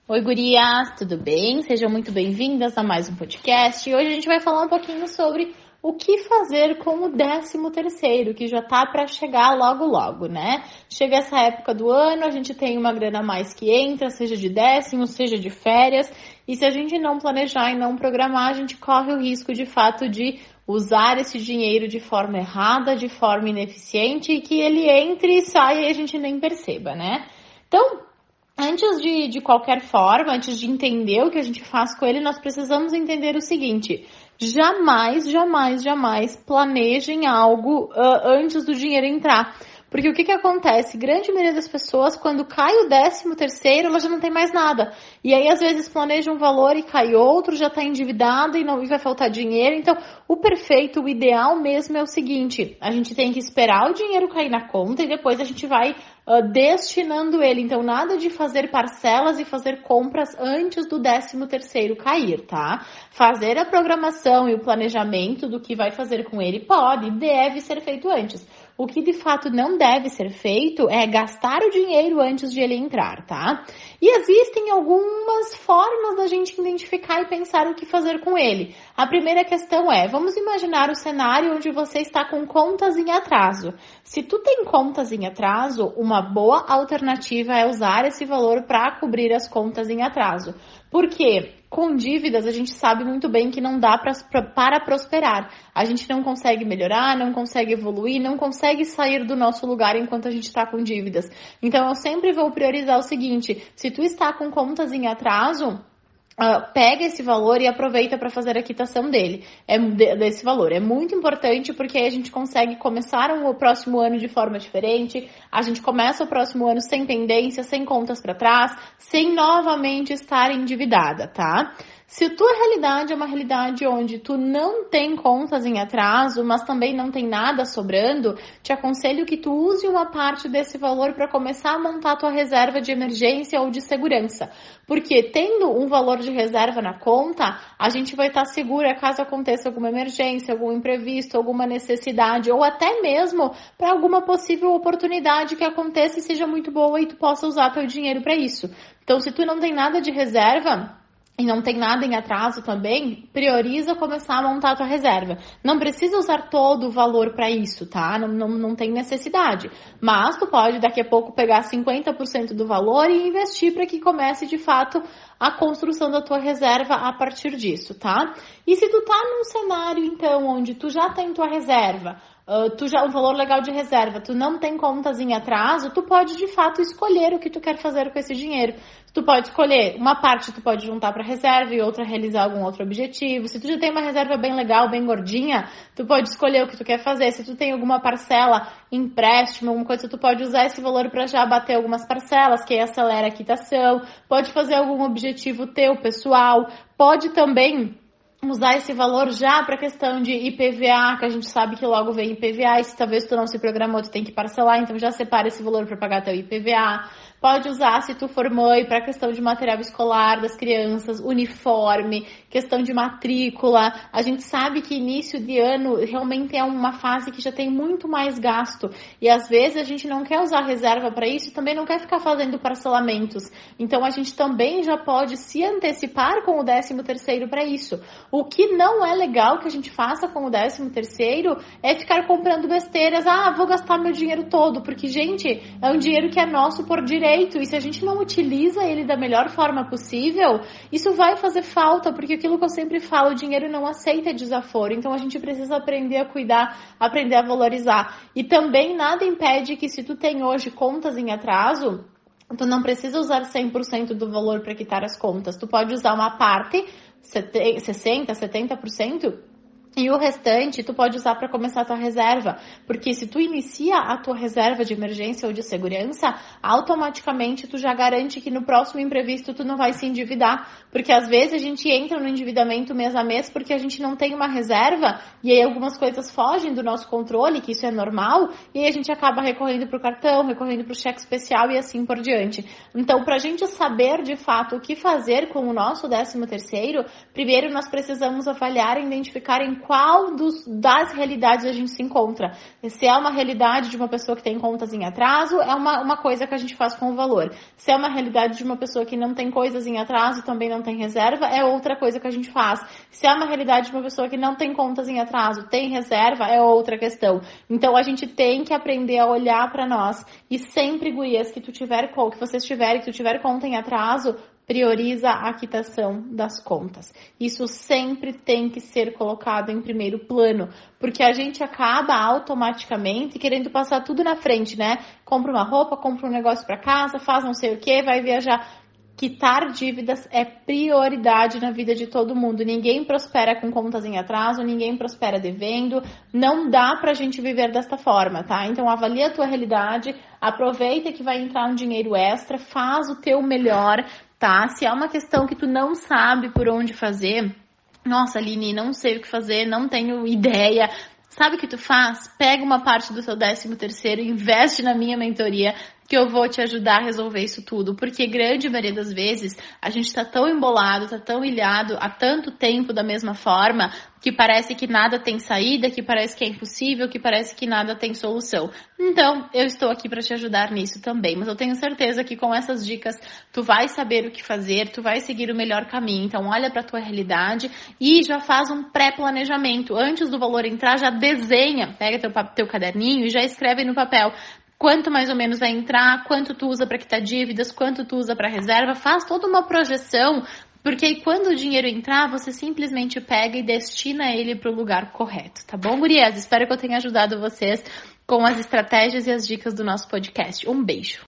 Oi, gurias, tudo bem? Sejam muito bem-vindas a mais um podcast. E hoje a gente vai falar um pouquinho sobre o que fazer com o 13º, que já tá para chegar logo logo, né? Chega essa época do ano, a gente tem uma grana a mais que entra, seja de décimo, seja de férias, e se a gente não planejar e não programar, a gente corre o risco de fato de usar esse dinheiro de forma errada, de forma ineficiente, e que ele entre e saia e a gente nem perceba, né? Então, antes de qualquer forma, antes de entender o que a gente faz com ele, nós precisamos entender o seguinte: jamais planejem algo antes do dinheiro entrar. Porque o que acontece? Grande maioria das pessoas, quando cai o 13º, ela já não tem mais nada. E aí, às vezes, planeja um valor e cai outro, já está endividado e vai faltar dinheiro. Então, o perfeito, o ideal mesmo é o seguinte: a gente tem que esperar o dinheiro cair na conta e depois a gente vai destinando ele. Então, nada de fazer parcelas e fazer compras antes do 13º cair, tá? Fazer a programação e o planejamento do que vai fazer com ele pode e deve ser feito antes. O que de fato não deve ser feito é gastar o dinheiro antes de ele entrar, tá? E existem algumas formas da gente identificar e pensar o que fazer com ele. A primeira questão é, vamos imaginar o cenário onde você está com contas em atraso. Se tu tem contas em atraso, uma boa alternativa é usar esse valor para cobrir as contas em atraso. Por quê? Com dívidas, a gente sabe muito bem que não dá para prosperar. A gente não consegue melhorar, não consegue evoluir, não consegue sair do nosso lugar enquanto a gente está com dívidas. Então, eu sempre vou priorizar o seguinte: se tu está com contas em atraso, pega esse valor e aproveita para fazer a quitação desse valor. É muito importante porque aí a gente consegue começar o próximo ano de forma diferente, a gente começa o próximo ano sem pendência, sem contas para trás, sem novamente estar endividada, tá? Se tua realidade é uma realidade onde tu não tem contas em atraso, mas também não tem nada sobrando, te aconselho que tu use uma parte desse valor para começar a montar tua reserva de emergência ou de segurança. Porque tendo um valor de reserva na conta, a gente vai estar segura caso aconteça alguma emergência, algum imprevisto, alguma necessidade, ou até mesmo para alguma possível oportunidade que aconteça e seja muito boa e tu possa usar teu dinheiro para isso. Então, se tu não tem nada de reserva e não tem nada em atraso também, prioriza começar a montar a tua reserva. Não precisa usar todo o valor para isso, tá? Não tem necessidade. Mas tu pode daqui a pouco pegar 50% do valor e investir para que comece de fato a construção da tua reserva a partir disso, tá? E se tu tá num cenário então onde tu já tem tua reserva, um valor legal de reserva, tu não tem contas em atraso, tu pode de fato escolher o que tu quer fazer com esse dinheiro. Tu pode escolher, uma parte tu pode juntar para reserva e outra realizar algum outro objetivo. Se tu já tem uma reserva bem legal, bem gordinha, tu pode escolher o que tu quer fazer. Se tu tem alguma parcela, empréstimo, alguma coisa, tu pode usar esse valor para já bater algumas parcelas, que aí acelera a quitação. Pode fazer algum objetivo teu, pessoal. Pode também usar esse valor já para a questão de IPVA, que a gente sabe que logo vem IPVA, e se talvez tu não se programou, tu tem que parcelar, então já separa esse valor para pagar teu IPVA. Pode usar, se tu for mãe, para a questão de material escolar das crianças, uniforme, questão de matrícula. A gente sabe que início de ano realmente é uma fase que já tem muito mais gasto. E às vezes a gente não quer usar reserva para isso e também não quer ficar fazendo parcelamentos. Então a gente também já pode se antecipar com o 13º para isso. O que não é legal que a gente faça com o 13º é ficar comprando besteiras. Vou gastar meu dinheiro todo. Porque, gente, é um dinheiro que é nosso por direito. E se a gente não utiliza ele da melhor forma possível, isso vai fazer falta. Porque aquilo que eu sempre falo, o dinheiro não aceita desaforo. Então a gente precisa aprender a cuidar, aprender a valorizar. E também nada impede que se tu tem hoje contas em atraso, tu não precisa usar 100% do valor para quitar as contas. Tu pode usar uma parte, 60%, 70%, e o restante tu pode usar para começar a tua reserva, porque se tu inicia a tua reserva de emergência ou de segurança, automaticamente tu já garante que no próximo imprevisto tu não vai se endividar, porque às vezes a gente entra no endividamento mês a mês porque a gente não tem uma reserva, e aí algumas coisas fogem do nosso controle, que isso é normal, e aí a gente acaba recorrendo para o cartão, recorrendo para o cheque especial e assim por diante. Então, para a gente saber de fato o que fazer com o nosso 13º, primeiro nós precisamos avaliar e identificar em qual das realidades a gente se encontra. Se é uma realidade de uma pessoa que tem contas em atraso, é uma coisa que a gente faz com o valor. Se é uma realidade de uma pessoa que não tem coisas em atraso, também não tem reserva, é outra coisa que a gente faz. Se é uma realidade de uma pessoa que não tem contas em atraso, tem reserva, é outra questão. Então a gente tem que aprender a olhar para nós e sempre, gurias, que vocês tiverem, que tu tiver conta em atraso, prioriza a quitação das contas. Isso sempre tem que ser colocado em primeiro plano, porque a gente acaba automaticamente querendo passar tudo na frente, né? Compra uma roupa, compra um negócio para casa, faz não sei o que, vai viajar. Quitar dívidas é prioridade na vida de todo mundo. Ninguém prospera com contas em atraso, ninguém prospera devendo. Não dá pra gente viver desta forma, tá? Então avalia a tua realidade, aproveita que vai entrar um dinheiro extra, faz o teu melhor, tá? Se é uma questão que tu não sabe por onde fazer, nossa, Aline, não sei o que fazer, não tenho ideia. Sabe o que tu faz? Pega uma parte do seu 13º, investe na minha mentoria, que eu vou te ajudar a resolver isso tudo. Porque grande maioria das vezes a gente tá tão embolado, tá tão ilhado há tanto tempo da mesma forma, que parece que nada tem saída, que parece que é impossível, que parece que nada tem solução. Então, eu estou aqui para te ajudar nisso também. Mas eu tenho certeza que com essas dicas tu vai saber o que fazer, tu vai seguir o melhor caminho. Então, olha para tua realidade e já faz um pré-planejamento. Antes do valor entrar, já desenha, pega teu caderninho e já escreve no papel quanto mais ou menos vai entrar, quanto tu usa para quitar dívidas, quanto tu usa para reserva, faz toda uma projeção, porque aí quando o dinheiro entrar, você simplesmente pega e destina ele para o lugar correto, tá bom, gurias? Espero que eu tenha ajudado vocês com as estratégias e as dicas do nosso podcast. Um beijo!